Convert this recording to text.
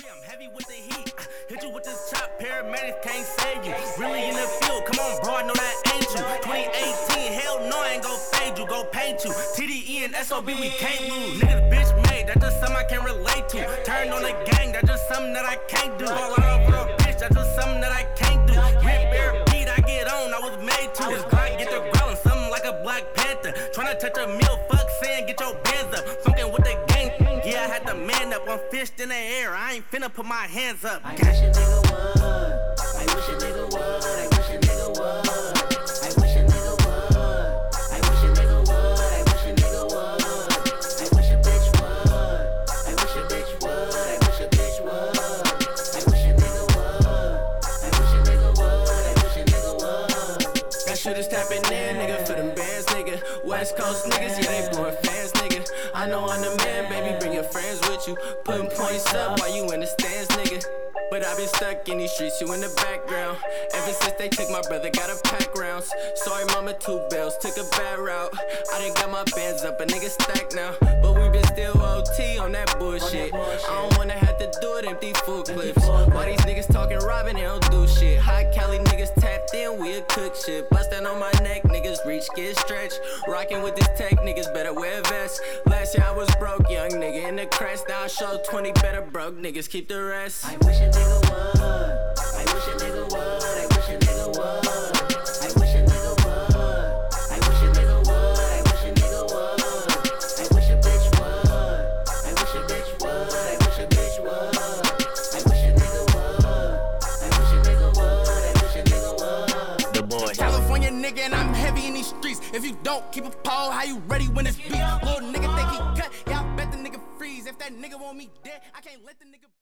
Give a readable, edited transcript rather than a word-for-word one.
I'm heavy with the heat. Hit you with this chop, paramedics can't save you. Really in the field, come on, bro, I know that ain't you. 2018, hell no, I ain't gon' fade you, go paint you. TDE and SOB, we can't lose. Niggas bitch made, that's just something I can relate to. Turn on the gang, that's just something that I can't do. Fall out for a bitch, that's just something that I can't do. Rip bear beat, I get on, I was made to. This Glock get the growling, something like a Black Panther. Tryna touch a meal, fuck saying, get your bands up. Funkin' with the gang, yeah, I had to man up. I'm fished in the air, I ain't finna put my hands up. I wish a nigga would. I wish a nigga would. I wish a nigga would. I wish a nigga would. I wish a nigga would. I wish a nigga would. I wish a bitch would. I wish a bitch would. I wish a bitch would. I wish a nigga would. I wish a nigga would. I wish a nigga would. That shit is tapping in, nigga, for them bands, nigga. West Coast niggas, yeah, they blowing fans, nigga. I know I'm the man, baby, bring your friends with you. Putting points up while you in the stands, nigga. But I've been stuck in these streets, you in the background. Ever since they took my brother, got a pack rounds. Sorry mama, 2 bills, took a bad route. I done got my bands up, a nigga stacked now. But we been still OT on that bullshit. I don't wanna have to do it, empty full clips. Why these niggas talking robbing, they don't do shit. High Cali niggas tapped in, we a cook shit. Bustin' on my neck, niggas reach, get stretched. Rockin' with this tech, niggas better wear vests. Last year I was broke, young nigga in the crest. Now I show 20 better broke niggas, keep the rest. I wish a nigga would. I wish a nigga would. I wish a nigga would. I wish a nigga would. I wish a nigga would. I wish a nigga would. I wish a bitch would. I wish a bitch would. I wish a bitch would. I wish a nigga would. I wish a nigga would. I wish a nigga would. The boy. California nigga and I'm heavy in these streets. If you don't keep a pole, how you ready when it's beat? Little nigga think he cut, yeah, I bet the nigga freeze. If that nigga want me dead, I can't let the nigga